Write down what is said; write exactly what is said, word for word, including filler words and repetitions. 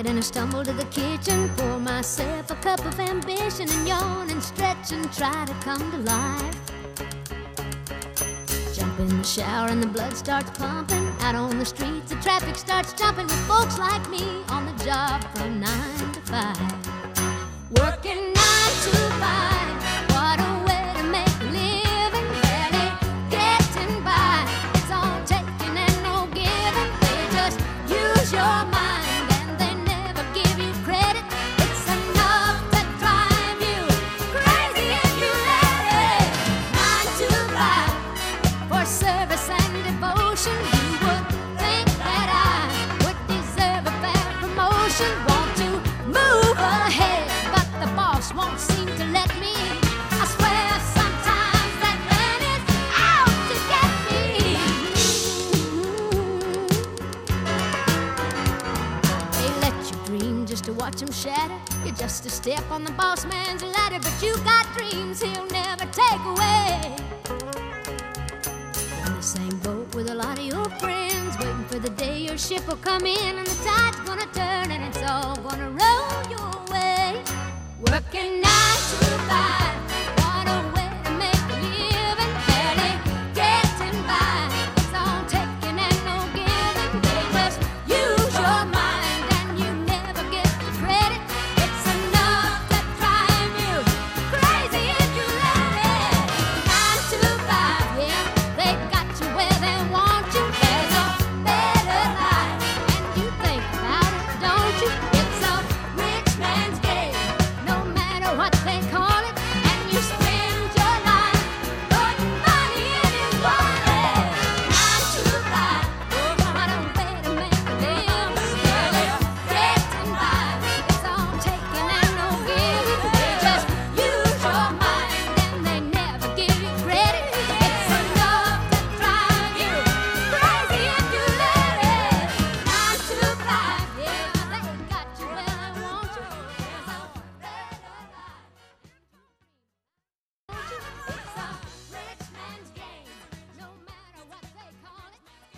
and I stumble to the kitchen, pour myself a cup of ambition, and yawn and stretch and try to come to life. Jump in the shower and the blood starts pumping. Out on the streets, the traffic starts jumping with folks like me on the job from nine to five. Working nine to five, what a way to make a living, barely getting by. It's all taking and no giving. They just use your mind and they never give you credit. It's enough to drive you crazy if you let it. Nine to five for service and devotion. You would think that I would deserve a fair promotion. Want to move ahead, but the boss won't seem to let me. I swear sometimes that man is out to get me. They let you dream just to watch him shatter. You're just a step on the boss man's ladder, but you got dreams he'll never take away. In the same boat with a lot of your friends, waiting for the day your ship will come in and the tide's gonna turn and it's all gonna roll your way. Working